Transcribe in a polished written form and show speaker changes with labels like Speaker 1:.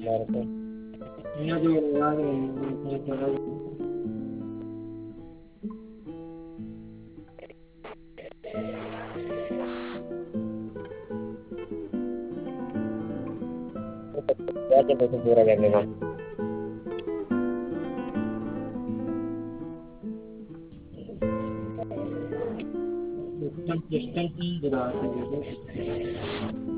Speaker 1: बार तो
Speaker 2: ये जो यार
Speaker 1: वैसे तो पूरा करने का
Speaker 2: सिस्टम सिस्टम की बुरा है।